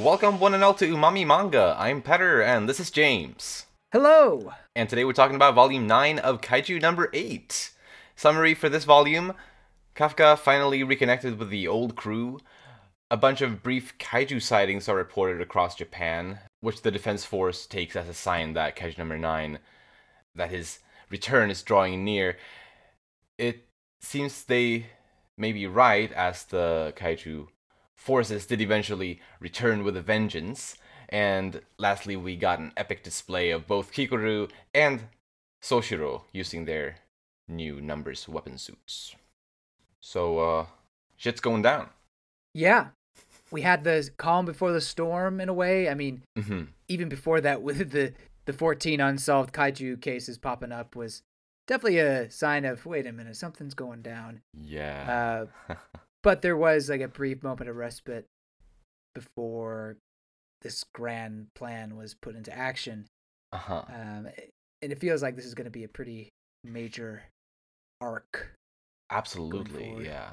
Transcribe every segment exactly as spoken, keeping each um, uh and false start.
Welcome one and all to Umami Manga. I'm Petter, and this is James. Hello! And today we're talking about Volume nine of Kaiju number eight. Summary for this volume: Kafka finally reconnected with the old crew. A bunch of brief Kaiju sightings are reported across Japan, which the Defense Force takes as a sign that Kaiju number nine, that his return is drawing near. It seems they may be right, as the Kaiju forces did eventually return with a vengeance. And lastly, we got an epic display of both Kikoru and Soshiro using their new numbers weapon suits. So, uh, shit's going down. Yeah. We had the calm before the storm, in a way. I mean, Mm-hmm. even before that, with the, the fourteen unsolved kaiju cases popping up, was definitely a sign of, wait a minute, something's going down. Yeah. Uh, but there was like a brief moment of respite before this grand plan was put into action. uh-huh. Um, and it feels like this is going to be a pretty major arc. Absolutely, yeah.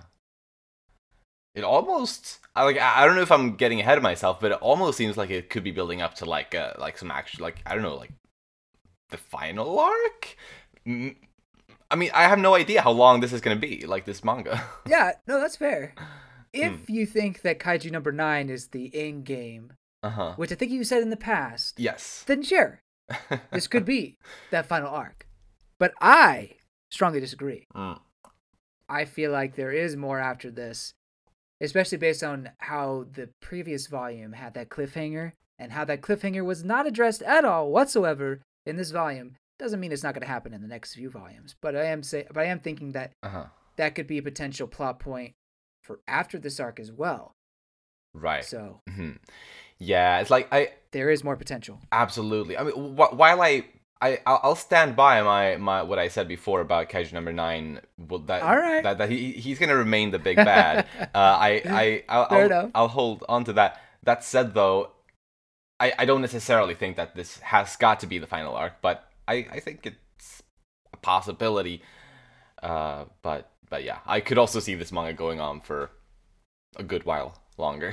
It almost, I like, I don't know if I'm getting ahead of myself, but it almost seems like it could be building up to like, uh, like some action, like, I don't know, like the final arc. Mm, I mean, I have no idea how long this is going to be, like this manga. Yeah, no, that's fair. If Hmm. you think that Kaiju number nine is the end game, Uh-huh. which I think you said in the past, Yes. then sure, this could be that final arc. But I strongly disagree. Mm. I feel like there is more after this, especially based on how the previous volume had that cliffhanger, and how that cliffhanger was not addressed at all whatsoever in this volume. Doesn't mean it's not going to happen in the next few volumes, but I am say, but I am thinking that Uh-huh. that could be a potential plot point for after this arc as well. Right. So hmm Yeah, it's like, I, there is more potential. absolutely. I mean, wh- while I, I, I'll I'll stand by my, my what I said before about Kaiju number nine. Well, that All right. that, that he he's gonna remain the big bad. uh, I I I'll, Fair I'll, enough. I'll hold on to that. That said, though, I, I don't necessarily think that this has got to be the final arc, but I, I think it's a possibility. Uh, but but yeah, I could also see this manga going on for a good while longer.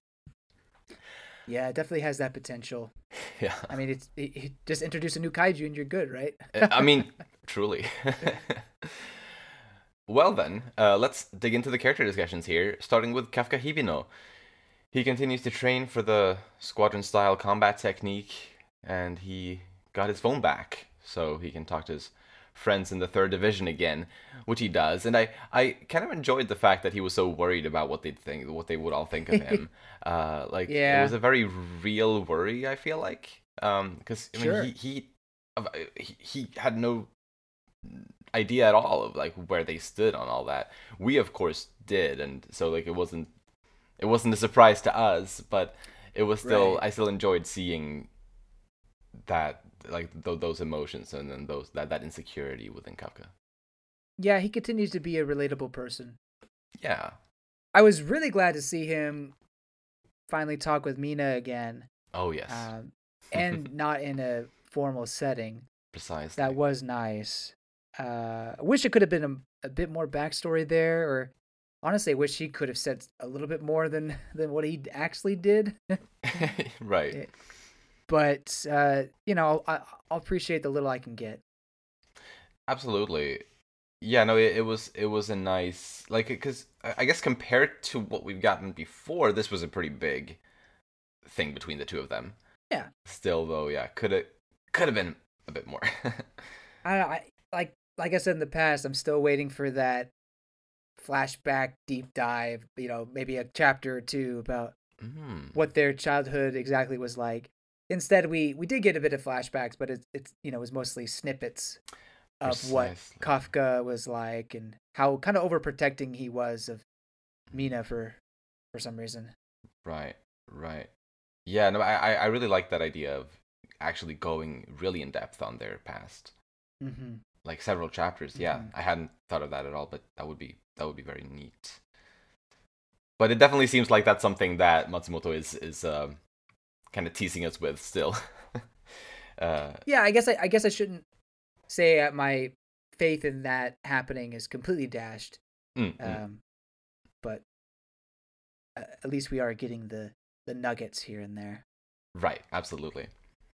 Yeah, it definitely has that potential. Yeah. I mean, it's it, it- just introduce a new kaiju and you're good, right? I mean, truly. Well then, uh, let's dig into the character discussions here, starting with Kafka Hibino. He continues to train for the squadron-style combat technique, and he got his phone back, so he can talk to his friends in the third division again, which he does. And I, I kind of enjoyed the fact that he was so worried about what they'd think, what they would all think of him. uh, like it Yeah. was a very real worry, I feel like, um, because I mean Sure. he he, uh, he he had no idea at all of like where they stood on all that. We of course did, and so like it wasn't it wasn't a surprise to us, but it was still Right. I still enjoyed seeing that, like th- those emotions, and then those that, that insecurity within Kafka. Yeah, he continues to be a relatable person. Yeah. I was really glad to see him finally talk with Mina again, Oh yes. um, and not in a formal setting. Precisely. That was nice. Uh, I wish it could have been a, a bit more backstory there, or honestly, I wish he could have said a little bit more than than what he actually did. Right. It- but uh, you know, I, I'll appreciate the little I can get. Absolutely. Yeah, no, it, it was it was a nice, like, because I I guess compared to what we've gotten before, this was a pretty big thing between the two of them. Yeah. Still, though, yeah, could have could have been a bit more. I, I like like I said in the past, I'm still waiting for that flashback deep dive. You know, maybe a chapter or two about mm, what their childhood exactly was like. Instead, we we did get a bit of flashbacks, but it's it's you know it was mostly snippets of what precisely. Kafka was like and how kind of overprotecting he was of Mina for for some reason. Right, right. Yeah, no, I I I really like that idea of actually going really in depth on their past, Mm-hmm. like several chapters. Yeah, Mhm. I hadn't thought of that at all, but that would be that would be very neat. But it definitely seems like that's something that Matsumoto is is um, kind of teasing us with still. uh, Yeah, I guess I, I guess I shouldn't say uh, my faith in that happening is completely dashed. mm, mm. Um, but uh, at least we are getting the the nuggets here and there. Right, absolutely.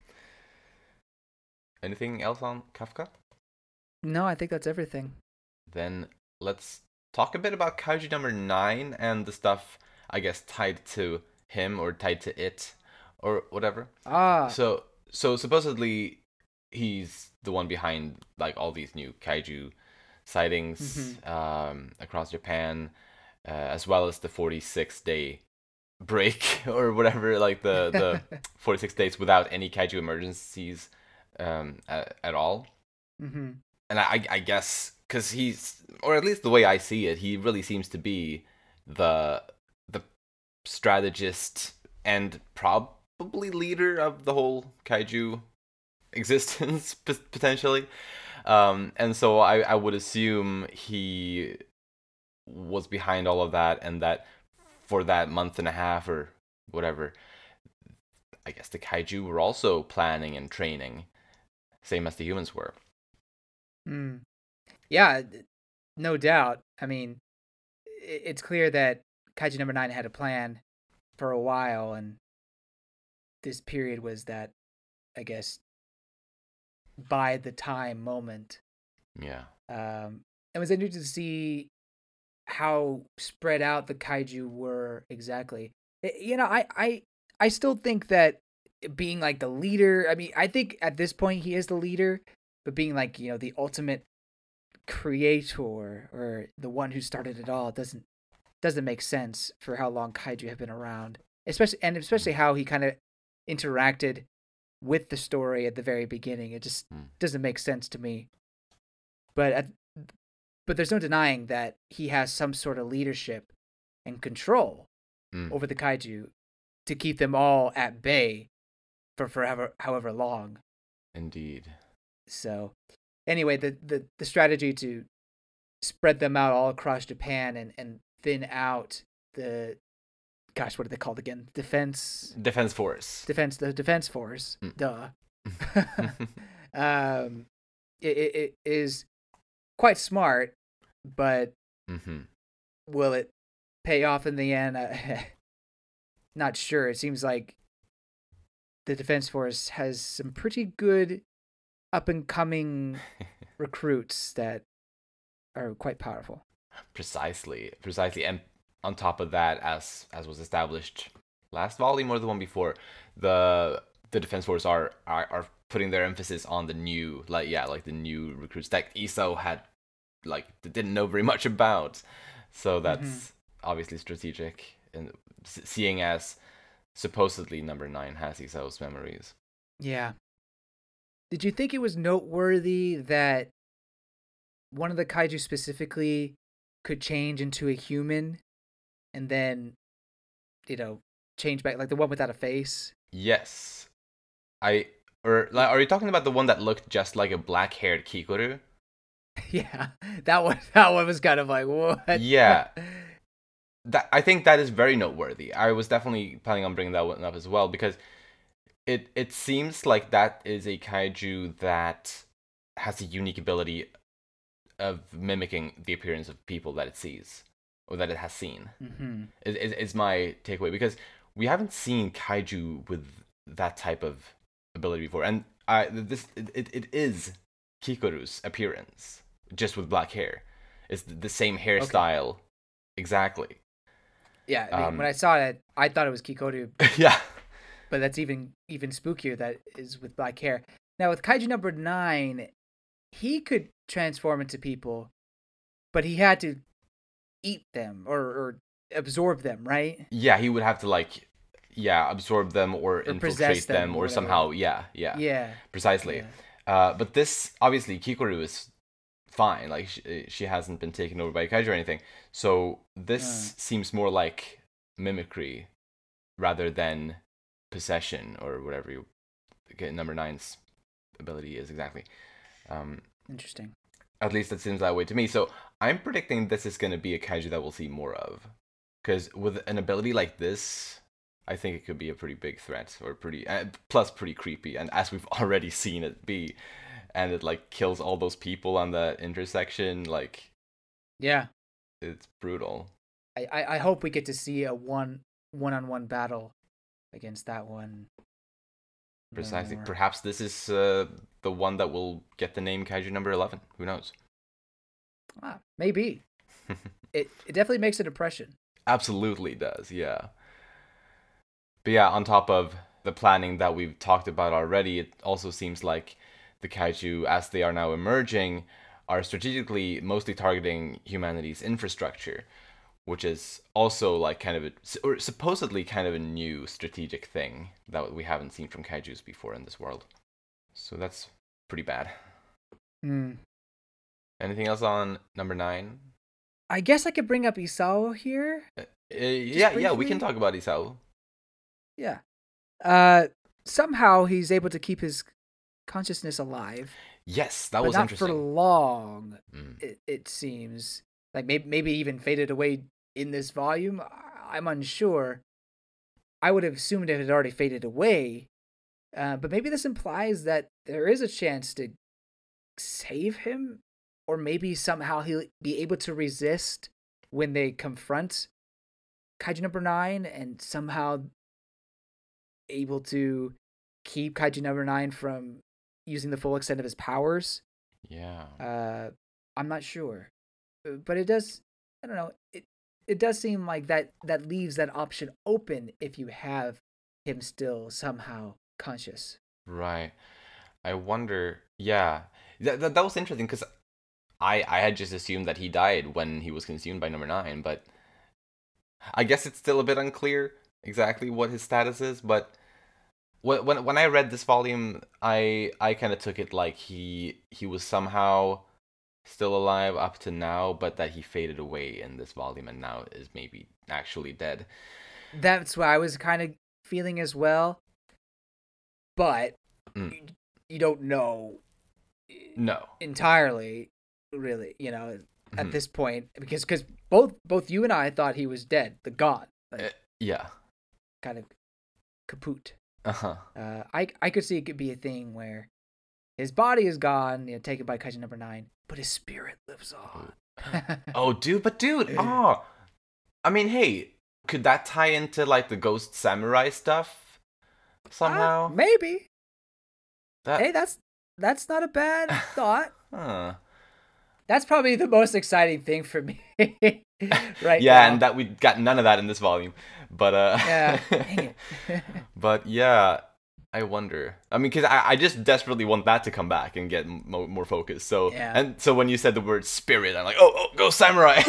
Anything else on Kafka? No, I think that's everything. Then let's talk a bit about Kaiju number nine and the stuff, I guess, tied to him or tied to it or whatever. Ah. So, so supposedly he's the one behind like all these new kaiju sightings Mm-hmm. um, across Japan, uh, as well as the forty-six day break or whatever, like the the forty-six days without any kaiju emergencies um, at, at all. Mm-hmm. And I, I guess because he's, or at least the way I see it, he really seems to be the the strategist and probably leader of the whole kaiju existence potentially. Um, and so I, I would assume he was behind all of that, and that for that month and a half or whatever, I guess the kaiju were also planning and training, same as the humans were. Mm. Yeah, no doubt. I mean, it's clear that Kaiju number nine had a plan for a while, and this period was that, I guess, by the time moment. Yeah. Um, it was interesting to see how spread out the kaiju were exactly. You know, I, I, I still think that being like the leader, I mean, I think at this point he is the leader, but being like, you know, the ultimate creator or the one who started it all doesn't doesn't make sense for how long kaiju have been around. Especially and especially how he kind of interacted with the story at the very beginning. It just mm. doesn't make sense to me. But at, but there's no denying that he has some sort of leadership and control mm. over the kaiju to keep them all at bay for forever, however long. Indeed. So, anyway, the, the, the strategy to spread them out all across Japan and, and thin out the, gosh, what are they called again? Defense. Defense force. Defense. The defense force. Mm. Duh. um, it, it, it is quite smart, but mm-hmm. will it pay off in the end? Uh, not sure. It seems like the defense force has some pretty good up and coming recruits that are quite powerful. Precisely, precisely, and on top of that, as as was established last volume or the one before, the the defense force are are, are putting their emphasis on the new, like yeah, like the new recruits that Isao had like didn't know very much about. So that's mm-hmm. obviously strategic, and seeing as supposedly number nine has Isao's memories. Yeah. Did you think it was noteworthy that one of the kaiju specifically could change into a human and then, you know, change back, like the one without a face? Yes. I, or like, are you talking about the one that looked just like a black-haired Kikoru? Yeah, that one, that one was kind of like, what? Yeah. That, I think that is very noteworthy. I was definitely planning on bringing that one up as well, because It it seems like that is a kaiju that has a unique ability of mimicking the appearance of people that it sees, or that it has seen. Mm-hmm. Is, is, is my takeaway, because we haven't seen kaiju with that type of ability before. And I, this it, it, it is Kikoru's appearance, just with black hair. It's the same hairstyle. Okay. Exactly. Yeah, I mean, um, when I saw it, I thought it was Kikoru. Yeah. But that's even even spookier. That is with black hair. Now with kaiju number nine, he could transform into people, but he had to eat them or, or absorb them, right? Yeah, he would have to like, yeah, absorb them or, or infiltrate them, them or, or somehow, yeah, yeah, yeah, precisely. Yeah. Uh, but this obviously Kikoru is fine. Like she, she hasn't been taken over by a kaiju or anything. So this uh. seems more like mimicry rather than possession or whatever you get number nine's ability is exactly. Um, Interesting. At least it seems that way to me. So I'm predicting this is going to be a kaiju that we'll see more of, because with an ability like this, I think it could be a pretty big threat, or pretty uh, plus pretty creepy. And as we've already seen it be, and it like kills all those people on the intersection, like yeah, it's brutal. I I, I hope we get to see a one one on one battle against that one. Precisely. No more. Perhaps this is uh, the one that will get the name Kaiju number eleven. Who knows? Ah, maybe. it it definitely makes an impression. Absolutely does, yeah. But yeah, on top of the planning that we've talked about already, it also seems like the Kaiju, as they are now emerging, are strategically mostly targeting humanity's infrastructure, which is also like kind of a, or supposedly kind of a new strategic thing that we haven't seen from Kaijus before in this world. So that's pretty bad. Hmm. Anything else on number nine? I guess I could bring up Isao here. Uh, yeah, yeah, we can briefly? talk about Isao. Yeah. Uh, somehow he's able to keep his consciousness alive, Yes, that but was not interesting. for long. Mm. It it seems like maybe maybe even faded away in this volume. I- I'm unsure. I would have assumed it had already faded away, uh, but maybe this implies that there is a chance to save him, or maybe somehow he'll be able to resist when they confront Kaiju number nine, and somehow able to keep Kaiju number nine from using the full extent of his powers. Yeah. Uh, I'm not sure, Uh, but it does. I don't know. It it does seem like that that leaves that option open if you have him still somehow conscious. Right. I wonder. Yeah, that that, that was interesting because I I had just assumed that he died when he was consumed by number nine, but I guess it's still a bit unclear exactly what his status is. But when when when I read this volume, I I kind of took it like he he was somehow still alive up to now, but that he faded away in this volume and now is maybe actually dead. That's what I was kind of feeling as well, but Mm. you, you don't know No. entirely, really. You know, at Mhm. this point, because because both both you and I thought he was dead, the god, like Uh, yeah. kind of kaput. Uh huh. Uh, I I could see it could be a thing where his body is gone, you know, taken by Kaiju number nine, but his spirit lives on. Oh, dude, but dude, oh, I mean, hey, could that tie into like the Ghost Samurai stuff somehow? Uh, maybe. that, Hey, that's that's not a bad thought. huh. That's probably the most exciting thing for me right Yeah, now. and that we got none of that in this volume, but uh, Yeah, dang it. but yeah, I wonder. I mean, because I, I just desperately want that to come back and get mo- more focus. So Yeah. and so when you said the word spirit, I'm like, oh, oh, Ghost Samurai.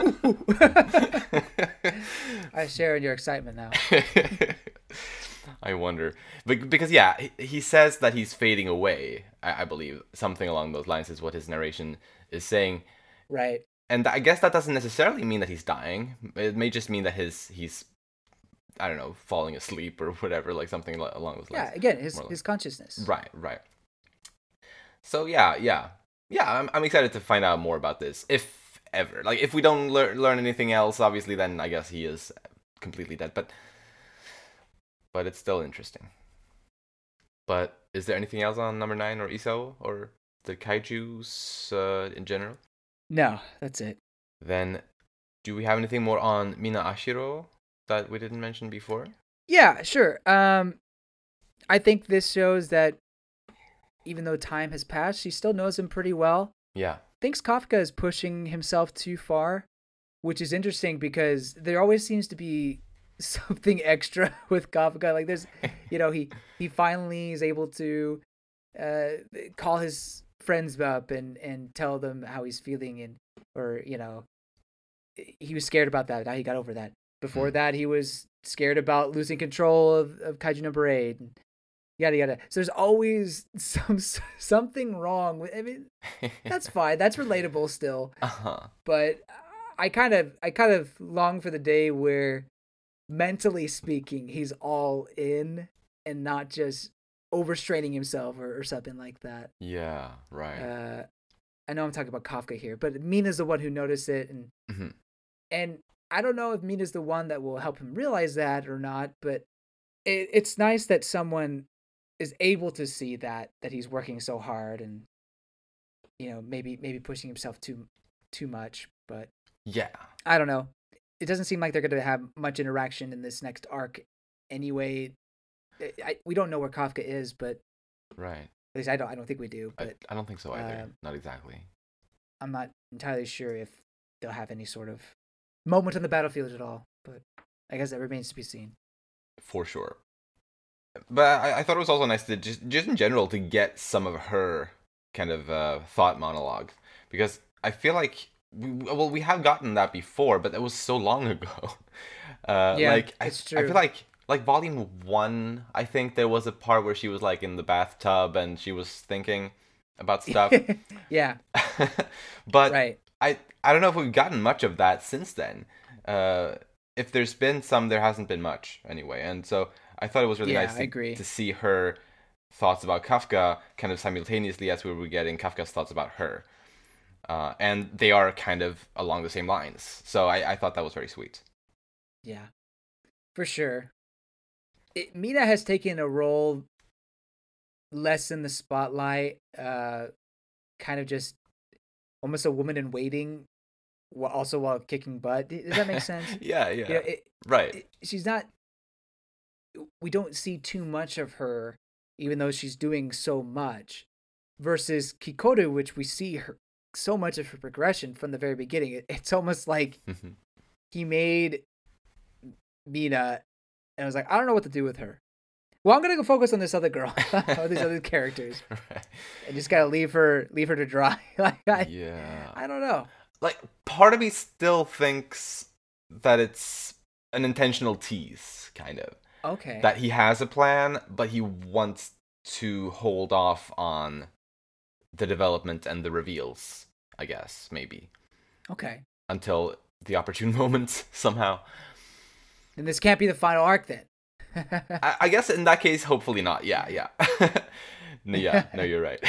I share in your excitement now. I wonder, but because yeah, he, he says that he's fading away. I, I believe something along those lines is what his narration is saying, Right. and I guess that doesn't necessarily mean that he's dying. It may just mean that his he's, I don't know, falling asleep or whatever, like something li- along those lines. Yeah, again, his More or his less. consciousness. Right, right. So yeah, yeah, yeah. I'm I'm excited to find out more about this, if ever. Like if we don't learn learn anything else, obviously, then I guess he is completely dead. But but it's still interesting. But is there anything else on number nine or Isao or the Kaiju's uh, in general? No, that's it. Then, do we have anything more on Mina Ashiro that we didn't mention before? Yeah, sure. Um, I think this shows that even though time has passed, she still knows him pretty well. Yeah. Thinks Kafka is pushing himself too far, which is interesting because there always seems to be something extra with Kafka. Like there's, you know, he he finally is able to uh, call his friends up and and tell them how he's feeling, and or you know, he was scared about that. Now he got over that. Before Mm. that, he was scared about losing control of, of Kaiju number eight. And yada yada. So there's always some something wrong with. I mean, that's fine. That's relatable still. Uh-huh. But I kind of I kind of long for the day where, mentally speaking, he's all in and not just overstraining himself or, or something like that. Yeah, right. Uh, I know I'm talking about Kafka here, but Mina's the one who noticed it, and Mhm. and I don't know if Mina's the one that will help him realize that or not. But it, it's nice that someone is able to see that that he's working so hard and you know maybe maybe pushing himself too too much. But Yeah. I don't know. It doesn't seem like they're going to have much interaction in this next arc anyway. I, we don't know where Kafka is, but Right. at least I don't. I don't think we do. I, But I don't think so either. uh, Not exactly. I'm not entirely sure if they'll have any sort of moment on the battlefield at all. But I guess that remains to be seen. For sure. But I, I thought it was also nice to just, just in general, to get some of her kind of uh, thought monologue. Because I feel like, we, well, we have gotten that before, but that was so long ago. Uh, Yeah, like, I, it's I true. feel like, like volume one, I think there was a part where she was like in the bathtub and she was thinking about stuff. Yeah, But right. I, I don't know if we've gotten much of that since then. Uh, if there's been some, there hasn't been much anyway. And so I thought it was really Yeah, nice I to, agree. to see her thoughts about Kafka kind of simultaneously as we were getting Kafka's thoughts about her. Uh, and they are kind of along the same lines. So I, I thought that was very sweet. Yeah, for sure. It, Mina has taken a role less in the spotlight, uh, kind of just almost a woman in waiting, while also while kicking butt. Does that make sense? yeah, yeah. You know, it, right. it, she's not. We don't see too much of her, even though she's doing so much, versus Kikoru, which we see her so much of her progression from the very beginning. It, it's almost like he made Mina and was like, I don't know what to do with her. Well, I'm gonna go focus on this other girl, or these other characters, right. and just gotta leave her, leave her to dry. like, I, yeah. I don't know. Like, part of me still thinks that it's an intentional tease, kind of. Okay. That he has a plan, but he wants to hold off on the development and the reveals, I guess, maybe. Okay. Until the opportune moment, somehow. And this can't be the final arc then. I, I guess in that case, hopefully not. Yeah, yeah. no, yeah, no, you're right.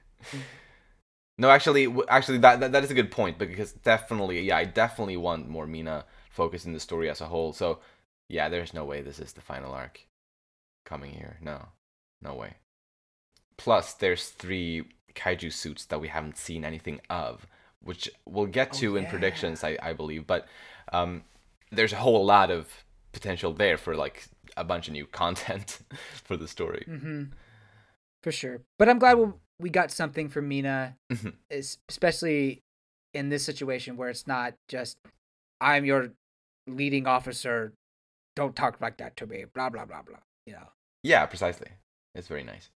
no, actually, actually, that, that that is a good point, because definitely, yeah, I definitely want more Mina focus in the story as a whole. So, yeah, there's no way this is the final arc coming here. No, no way. Plus, there's three kaiju suits that we haven't seen anything of, which we'll get to oh, in yeah. predictions, I, I believe. But um, there's a whole lot of potential there for like a bunch of new content for the story. Mm-hmm. For sure. But I'm glad we got something from Mina, especially in this situation where it's not just, I'm your leading officer, don't talk like that to me, blah, blah, blah, blah. You know? Yeah, precisely. It's very nice.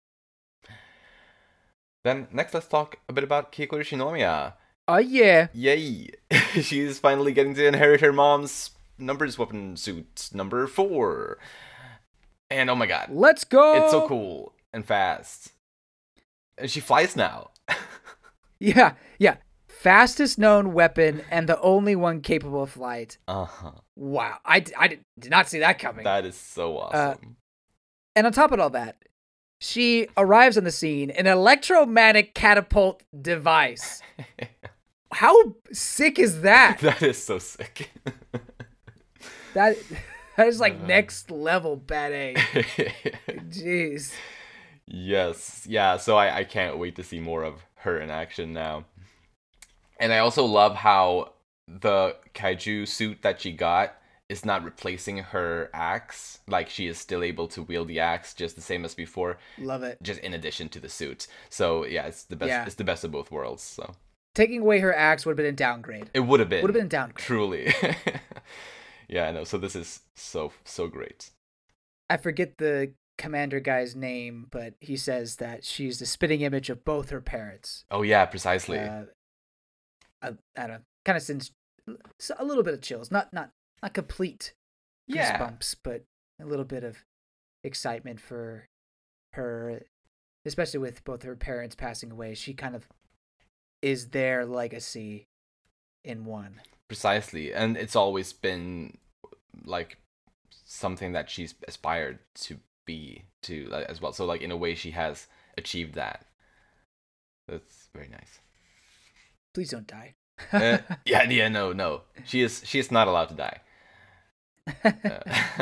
Then next, let's talk a bit about Kikoru Shinomiya. Oh, yeah. Yay! She's finally getting to inherit her mom's numbers weapon suit, number four. And oh my god. Let's go! It's so cool and fast. And she flies now. yeah, yeah. Fastest known weapon and the only one capable of flight. Uh-huh. Wow. I, I did not see that coming. That is so awesome. Uh, and on top of all that, she arrives on the scene, an electromagnetic catapult device. How sick is that? That is so sick. that that is like uh, next level bad A. Jeez. Yes. Yeah, so I, I can't wait to see more of her in action now. And I also love how the kaiju suit that she got is not replacing her axe. Like, she is still able to wield the axe just the same as before. Love it. Just in addition to the suit. So yeah, it's the best. Yeah. It's the best of both worlds. So taking away her axe would have been a downgrade. It would have been. Would have been a downgrade. Truly. yeah, I know. So this is so so great. I forget the commander guy's name, but he says that she's the spitting image of both her parents. Oh yeah, precisely. Uh, I, I don't know. Kind of sends a little bit of chills. Not not not complete yeah. goosebumps, but a little bit of excitement for her, especially with both her parents passing away. She kind of is their legacy in one. Precisely. And it's always been like something that she's aspired to be to as well. So like in a way she has achieved that. That's very nice. Please don't die. uh, yeah, yeah, no, no. She is she is not allowed to die. Uh,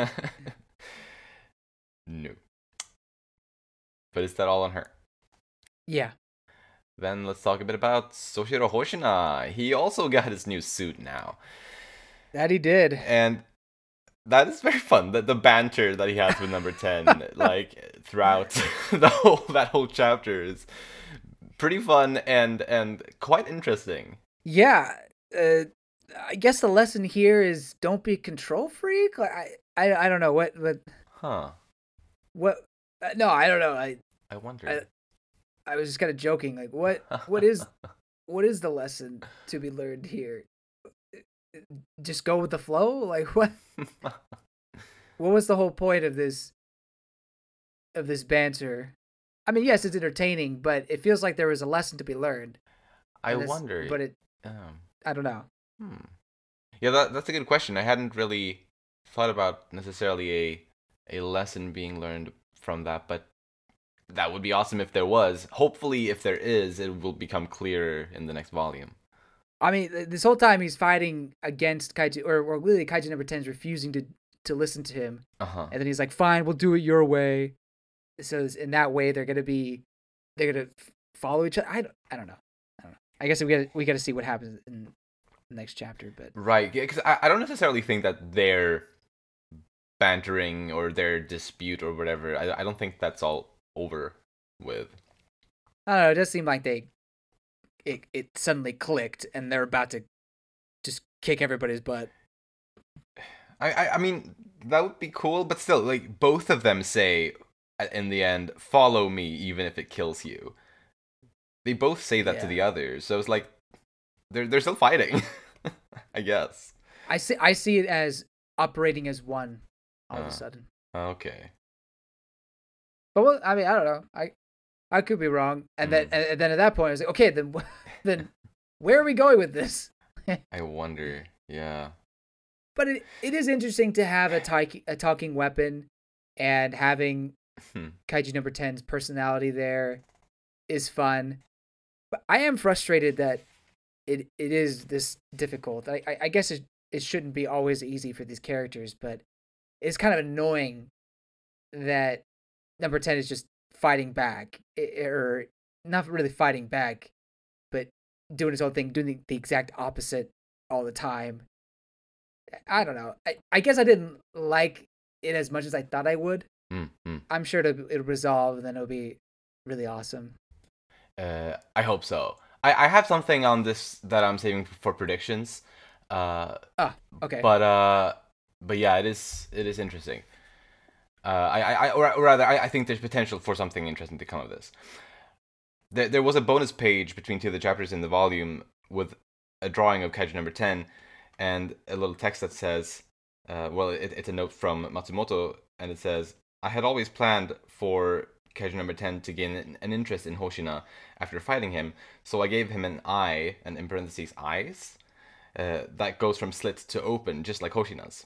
no. But is that all on her? Yeah. Then let's talk a bit about Soshiro Hoshina. He also got his new suit now. That he did. And that is very fun. The the banter that he has with number ten, like throughout the whole that whole chapter is pretty fun and and quite interesting. Yeah, uh, I guess the lesson here is don't be a control freak. Like, I, I, I don't know what, what, Huh. what. Uh, no, I don't know. I, I wonder. I, I was just kind of joking. Like, what, what is, what is the lesson to be learned here? Just go with the flow. Like, what? What was the whole point of this? Of this banter? I mean, yes, it's entertaining, but it feels like there was a lesson to be learned. I this, wonder. But it, um, I don't know. Hmm. Yeah, that that's a good question. I hadn't really thought about necessarily a a lesson being learned from that, but that would be awesome if there was. Hopefully, if there is, it will become clearer in the next volume. I mean, this whole time he's fighting against Kaiju, or, or really Kaiju number ten is refusing to, to listen to him. Uh-huh. And then he's like, fine, we'll do it your way. So in that way, they're going to be, they're going to follow each other. I don't, I don't know. I don't know. I guess we got we got to see what happens in the next chapter. But Right, because I, I don't necessarily think that their bantering or their dispute or whatever, I, I don't think that's all over with. I don't know. It does seem like they, it, it suddenly clicked and they're about to just kick everybody's butt. I, I, I mean, that would be cool, but still, like, both of them say, in the end, follow me even if it kills you. They both say that Yeah. to the others, so it's like, they're, they're still fighting, I guess. I see, I see it as operating as one all Uh, of a sudden. Okay. But well, I mean, I don't know. I I could be wrong. And then Mm. and, and then at that point, I was like, okay, then then where are we going with this? I wonder, yeah. But it, it is interesting to have a, talk, a talking weapon, and having Kaiju number ten's personality there is fun. But I am frustrated that it it is this difficult. I I, I guess it, it shouldn't be always easy for these characters, but it's kind of annoying that number ten is just fighting back, or not really fighting back, but doing his own thing, doing the, the exact opposite all the time. I don't know. I, I guess I didn't like it as much as I thought I would. Mm-hmm. I'm sure it'll, it'll resolve, and then it'll be really awesome. Uh, I hope so. I, I have something on this that I'm saving for predictions. Uh, ah, okay. But uh, but yeah, it is it is interesting. Uh, I, I, or, or rather, I, I think there's potential for something interesting to come of this. There, there was a bonus page between two of the chapters in the volume with a drawing of Kaiju number ten and a little text that says, uh, well, it, it's a note from Matsumoto, and it says, I had always planned for Kaiju number ten to gain an interest in Hoshina after fighting him, so I gave him an eye, and in parentheses, eyes, uh, that goes from slit to open, just like Hoshina's.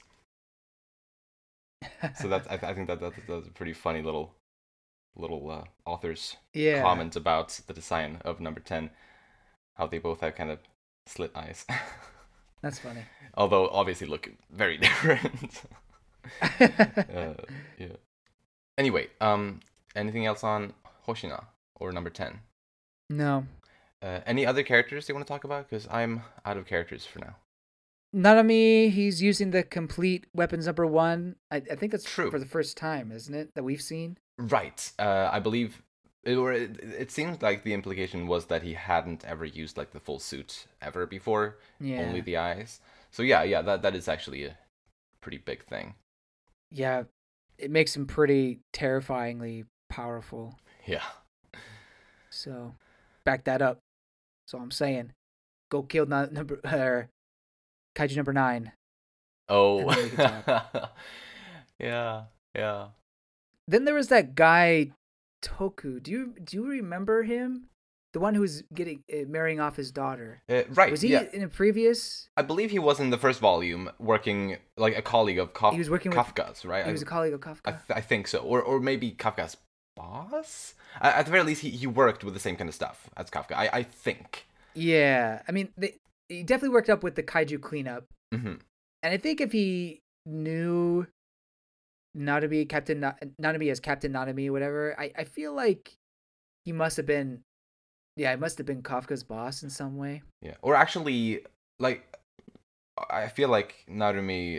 So that's I, th- I think that that's, that's a pretty funny little little uh, author's yeah. comment about the design of number ten, how they both have kind of slit eyes. That's funny. Although obviously look very different. uh, yeah. Anyway, um, anything else on Hoshina or number ten? No. Uh, any other characters you want to talk about? Because I'm out of characters for now. Nanami, he's using the complete weapons number one. I, I think that's True. For the first time, isn't it, that we've seen? Right. Uh, I believe, it, or it, it seemed like the implication was that he hadn't ever used like the full suit ever before. Yeah. Only the eyes. So yeah, yeah, that that is actually a pretty big thing. Yeah, it makes him pretty terrifyingly powerful. Yeah. So, back that up. That's all I'm saying. Go kill na- number uh, Kaiju number nine. Oh. And then we can talk. Yeah, yeah. Then there was that guy Toku. Do you do you remember him? The one who was getting uh, marrying off his daughter. Uh, right. Was he yeah. in a previous? I believe he was in the first volume, working like a colleague of Kaf- He was working with- Kafka's, right? He was a colleague of Kafka. I, th- I think so, or or maybe Kafka's boss. At, at the very least, he, he worked with the same kind of stuff as Kafka. I I think. Yeah, I mean, they, he definitely worked up with the kaiju cleanup, Mm-hmm. and I think if he knew Nanami, Captain Na- Nanami as Captain Nanami, whatever, I, I feel like he must have been, yeah, it must have been Kafka's boss in some way. Yeah, or actually, like, I feel like Narumi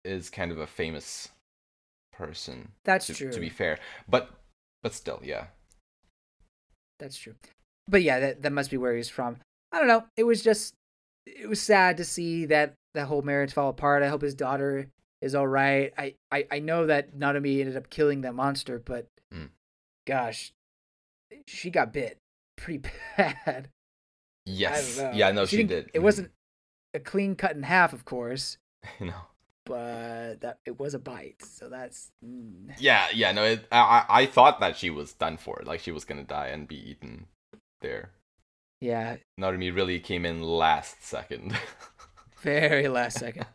is kind of a famous person. That's to, true. To be fair, but but still, yeah. That's true. But yeah, that that must be where he's from. I don't know. It was just it was sad to see that that whole marriage fall apart. I hope his daughter is all right. I I, I know that Narumi ended up killing that monster, but mm. gosh, she got bit pretty bad. Yes. Yeah. No, she, she did. It mm. wasn't a clean cut in half, of course. No. But that it was a bite, so that's. Mm. Yeah. Yeah. No. It, I I thought that she was done for. Like she was gonna die and be eaten there. Yeah. Narumi really came in last second. Very last second.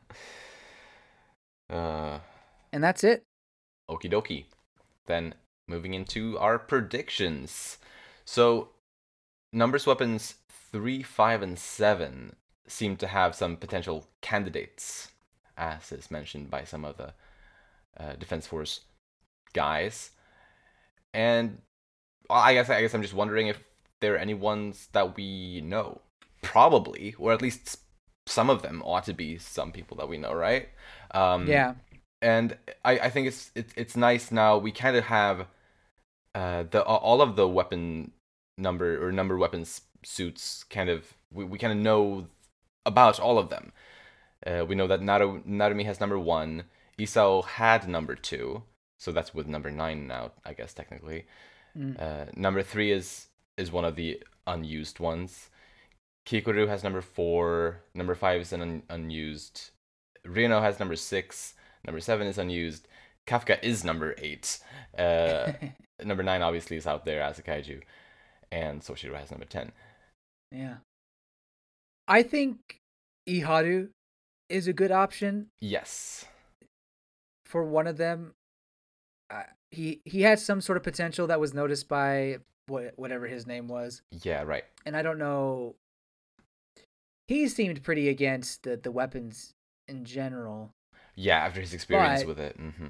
Uh. And that's it. Okie dokie. Then moving into our predictions. So, numbers weapons three, five, and seven seem to have some potential candidates, as is mentioned by some of the uh, Defense Force guys. And I guess I guess I'm just wondering if there are any ones that we know. Probably, or at least some of them ought to be some people that we know, right? Um, yeah. And I, I think it's it's it's nice now. We kind of have uh, the all of the weapon number or number weapons suits. Kind of we, we kind of know about all of them. Uh, we know that Naru, Narumi has number one. Isao had number two, so that's with number nine now, I guess technically. Mm. Uh, number three is is one of the unused ones. Kikoru has number four. Number five is an un- unused. Reno has number six. Number seven is unused. Kafka is number eight. Uh, number nine obviously is out there as a kaiju. And Soshiro has number ten. Yeah. I think Iharu is a good option. Yes. For one of them. Uh, he he had some sort of potential that was noticed by what whatever his name was. Yeah, right. And I don't know. He seemed pretty against the, the weapons in general. Yeah, after his experience but, with it. Mm-hmm.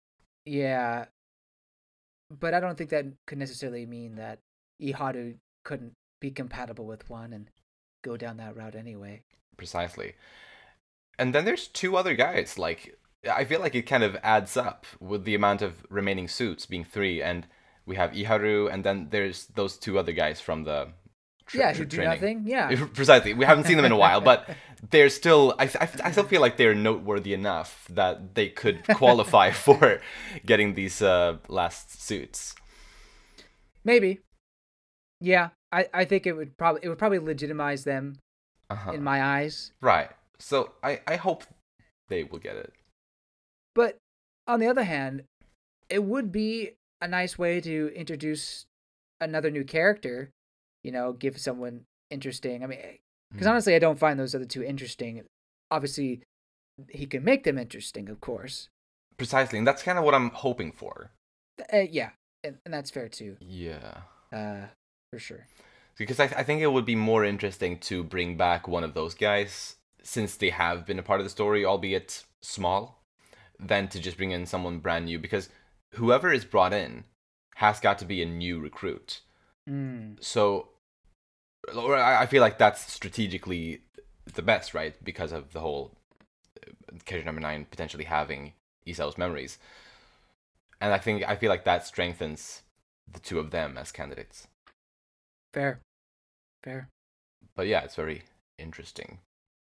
Yeah. But I don't think that could necessarily mean that Iharu couldn't be compatible with one and go down that route anyway. Precisely. And then there's two other guys. Like, I feel like it kind of adds up with the amount of remaining suits being three, and we have Iharu, and then there's those two other guys from the tra- yeah, who do training. nothing. Yeah, precisely. We haven't seen them in a while, but they're still. I, I, I still feel like they're noteworthy enough that they could qualify for getting these uh, last suits. Maybe. Yeah, I, I think it would probably it would probably legitimize them uh-huh. in my eyes. Right. So I, I hope they will get it. But on the other hand, it would be a nice way to introduce another new character, you know, give someone interesting. I mean, because honestly, I don't find those other two interesting. Obviously, he can make them interesting, of course. Precisely, and that's kind of what I'm hoping for. Uh, yeah, and, and that's fair too. Yeah. Uh, for sure. Because I, th- I think it would be more interesting to bring back one of those guys, since they have been a part of the story, albeit small, than to just bring in someone brand new, because whoever is brought in has got to be a new recruit. Mm. So, or I feel like that's strategically the best, right? Because of the whole character number nine potentially having Isao's memories. And I think I feel like that strengthens the two of them as candidates. Fair. Fair. But yeah, it's very interesting.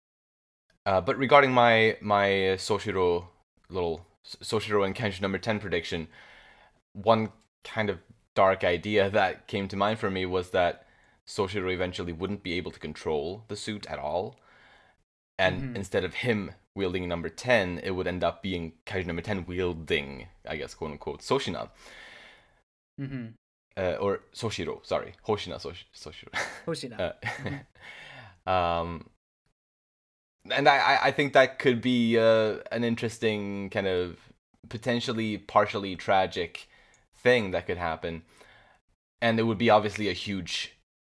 Uh, but regarding my my Soshiro little Soshiro and Kenshin number ten prediction, one kind of dark idea that came to mind for me was that Soshiro eventually wouldn't be able to control the suit at all, and mm-hmm. instead of him wielding number ten, it would end up being Kaiju number ten wielding, I guess, quote unquote, Soshina. Mm-hmm. Uh, or Soshiro, sorry, Hoshina Sosh- Soshiro. Hoshina. uh, mm-hmm. um. And I, I think that could be uh, an interesting kind of potentially partially tragic thing that could happen. And it would be obviously a huge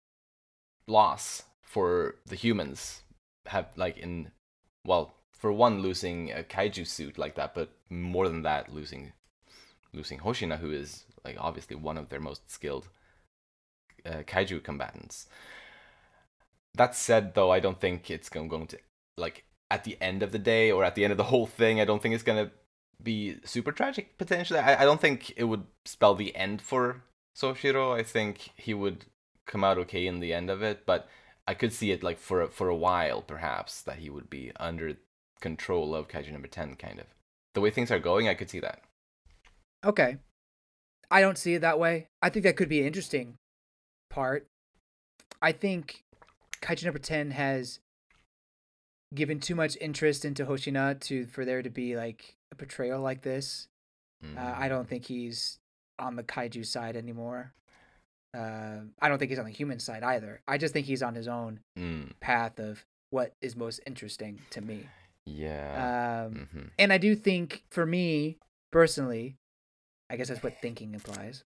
loss for the humans. Have like in, well, for one, losing a kaiju suit like that, but more than that, losing losing Hoshina, who is like obviously one of their most skilled uh, kaiju combatants. That said, though, I don't think it's going to like at the end of the day or at the end of the whole thing, I don't think it's gonna be super tragic potentially. I, I don't think it would spell the end for Soshiro. I think he would come out okay in the end of it, but I could see it like for a, for a while perhaps that he would be under control of Kaiju number ten, kind of. The way things are going, I could see that. Okay. I don't see it that way. I think that could be an interesting part. I think Kaiju number ten has given too much interest into Hoshina to for there to be like a portrayal like this. Mm. Uh, I don't think he's on the Kaiju side anymore. Uh, I don't think he's on the human side either. I just think he's on his own mm. path of what is most interesting to me. Yeah. Um, mm-hmm. And I do think, for me personally, I guess that's what thinking implies.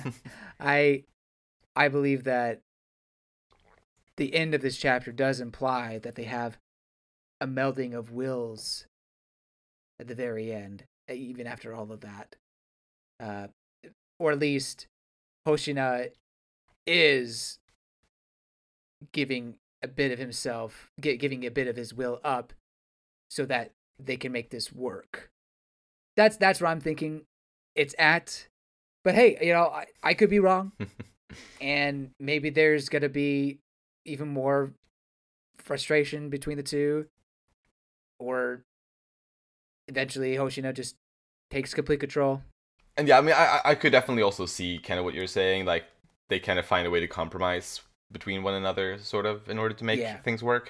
I I believe that the end of this chapter does imply that they have a melding of wills at the very end, even after all of that. Uh, or at least Hoshina is giving a bit of himself, giving a bit of his will up so that they can make this work. That's that's what I'm thinking it's at. But hey, you know, I, I could be wrong. And maybe there's going to be even more frustration between the two. Or eventually Hoshina just takes complete control. And yeah, I mean, I I could definitely also see kind of what you're saying. Like, they kind of find a way to compromise between one another, sort of, in order to make yeah. things work.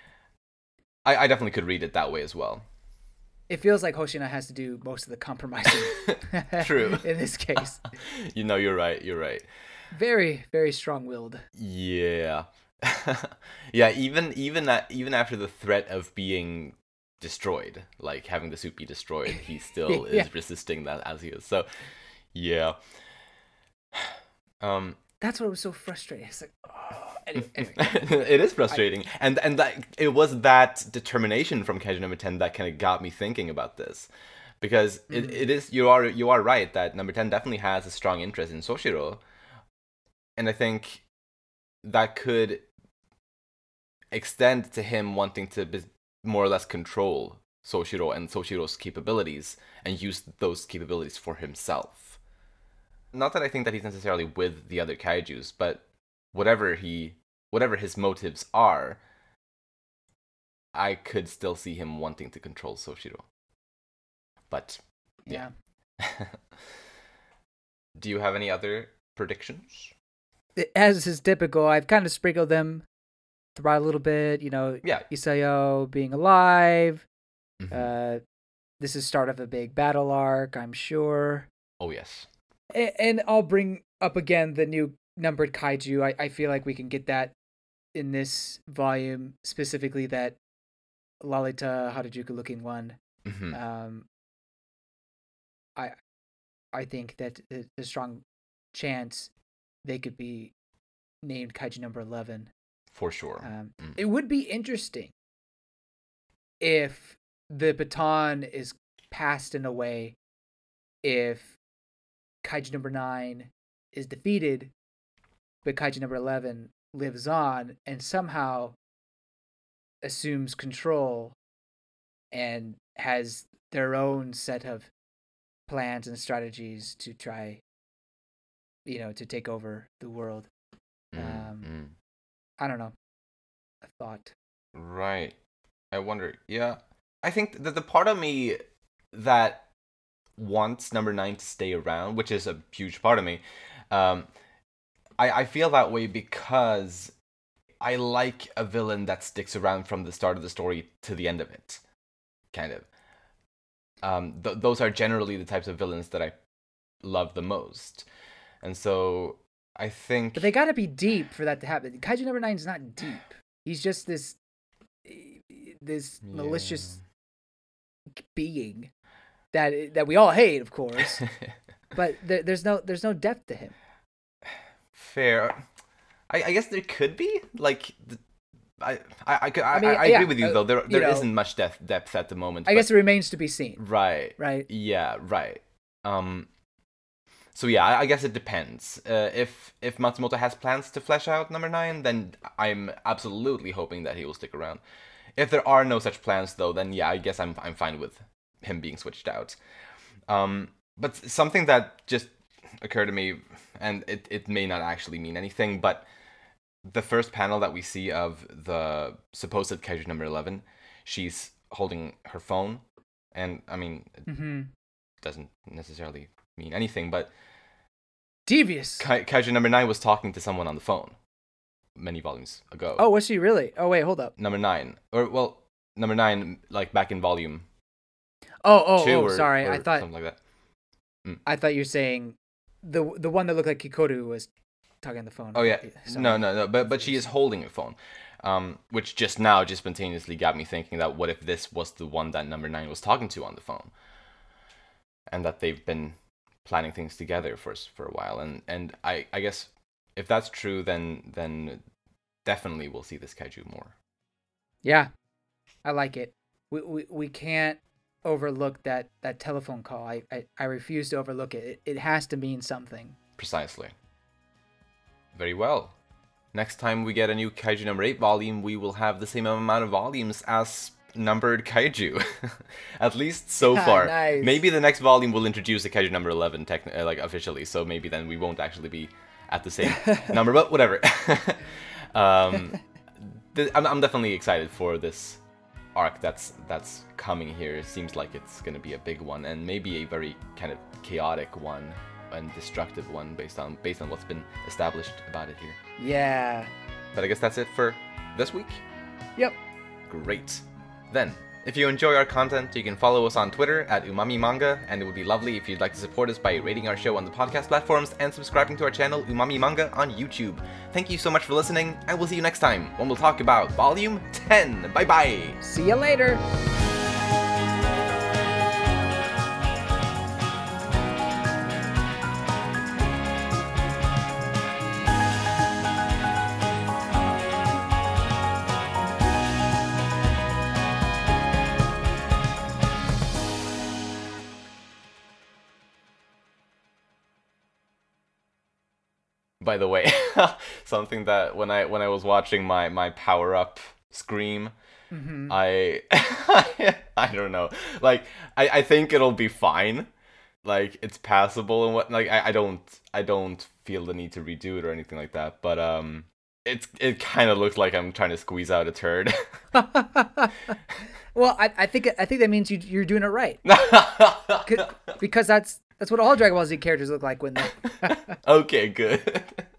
I, I definitely could read it that way as well. It feels like Hoshina has to do most of the compromising. True. In this case. You know, you're right. You're right. Very, very strong-willed. Yeah. Yeah, even even that, even after the threat of being destroyed, like having the suit be destroyed, he still yeah. is resisting that as he is. So, yeah. Um, That's what was so frustrating. It's like, oh. Anyway, anyway. It is frustrating, I, and and that it was that determination from Kaiju number ten that kind of got me thinking about this, because mm-hmm. it, it is you are you are right that number ten definitely has a strong interest in Soshiro, and I think that could extend to him wanting to be, more or less control Soshiro and Soshiro's capabilities and use those capabilities for himself. Not that I think that he's necessarily with the other kaijus, but whatever he, whatever his motives are, I could still see him wanting to control Soshiro. But yeah. yeah. Do you have any other predictions? As is typical, I've kind of sprinkled them throughout a little bit. You know, yeah. Isayo being alive. Mm-hmm. Uh, this is start of a big battle arc, I'm sure. Oh yes. And, and I'll bring up again the new numbered kaiju. I, I feel like we can get that in this volume, specifically that Lalita Harajuku looking one. Mm-hmm. Um, I I think that there's a strong chance they could be named kaiju number eleven. For sure. Um, mm. It would be interesting if the baton is passed in a way, if kaiju number nine is defeated, but kaiju number eleven lives on and somehow assumes control and has their own set of plans and strategies to try, you know, to take over the world. Mm, um, mm. I don't know. A thought. Right. I wonder. Yeah. I think that the part of me that wants number nine to stay around, which is a huge part of me, um, I, I feel that way because I like a villain that sticks around from the start of the story to the end of it. Kind of. Um, th- those are generally the types of villains that I love the most. And so I think... But they gotta be deep for that to happen. Kaiju number nine is not deep. He's just this this yeah. malicious being that that we all hate, of course. But there, there's no there's no depth to him. Fair. I, I guess there could be. Like... The... I I I, I, I, mean, I yeah, agree with you, though. There there you know, isn't much depth depth at the moment. I but... guess it remains to be seen. Right. Right. Yeah, right. Um, so yeah, I, I guess it depends. Uh, if if Matsumoto has plans to flesh out number nine, then I'm absolutely hoping that he will stick around. If there are no such plans, though, then yeah, I guess I'm I'm fine with him being switched out. Um, but something that just occurred to me, and it, it may not actually mean anything, but the first panel that we see of the supposed Kaiju number eleven, she's holding her phone, and I mean, it Mm-hmm. doesn't necessarily mean anything, but Devious. Ka- Kaiju number nine was talking to someone on the phone many volumes ago. Oh, was she really? Oh, wait, hold up. Number nine, or well, number nine, like back in volume Oh, oh, two, oh, or, sorry. or I thought something like that. I thought you were saying the the one that looked like Kikoru was talking on the phone. Oh yeah, Sorry. no, no, no. But but she is holding a phone, um, which just now just spontaneously got me thinking that what if this was the one that number nine was talking to on the phone, and that they've been planning things together for for a while, and and I I guess if that's true, then then definitely we'll see this kaiju more. Yeah, I like it. We we, we can't overlook that, that telephone call. I, I, I refuse to overlook it. it. It has to mean something. Precisely. Very well. Next time we get a new Kaiju number eight volume, we will have the same amount of volumes as numbered Kaiju. At least so far. Nice. Maybe the next volume will introduce the Kaiju number eleven, techn- uh, like officially, so maybe then we won't actually be at the same number, but whatever. um, th- I'm, I'm definitely excited for this arc that's that's coming here. It seems like it's going to be a big one, and maybe a very kind of chaotic one and destructive one based on based on what's been established about it here. Yeah. But I guess that's it for this week. Yep. Great. Then, if you enjoy our content, you can follow us on Twitter at Umami Manga, and it would be lovely if you'd like to support us by rating our show on the podcast platforms and subscribing to our channel Umami Manga on YouTube. Thank you so much for listening, and we'll see you next time when we'll talk about Volume ten. Bye bye! See you later. By the way, something that when I when I was watching my, my power up scream, Mm-hmm. I I don't know. Like I, I think it'll be fine. Like it's passable and what like I, I don't I don't feel the need to redo it or anything like that. But um it's it kind of looks like I'm trying to squeeze out a turd. Well, I, I think I think that means you you're doing it right. Because that's that's what all Dragon Ball Z characters look like when they Okay, good.